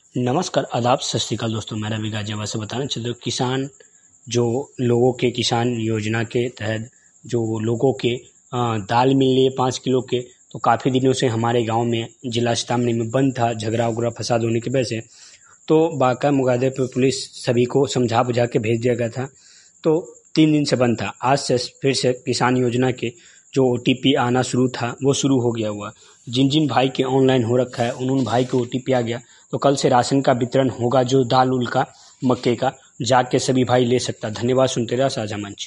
नमस्कार, आदाब, सत श्री अकाल दोस्तों। मैं रवि गाजियाबाद से बताना चाहता हूँ किसान जो लोगों के किसान योजना के तहत जो लोगों के दाल मिल रही है 5 किलो के, तो काफ़ी दिनों से हमारे गांव में जिला सीतामढ़ी में बंद था, झगड़ा उगड़ा फसाद होने की वजह से। तो बाका मुगादे पर पुलिस सभी को समझा बुझा के भेज दिया गया था। तो 3 दिन से बंद था। आज से फिर से किसान योजना के जो OTP आना शुरू था वो शुरू हो गया हुआ। जिन जिन भाई के ऑनलाइन हो रखा है उन भाई को OTP आ गया, तो कल से राशन का वितरण होगा, जो दाल उल का, मक्के का, जाके सभी भाई ले सकता। धन्यवाद। सुनते रहा साझा मंच।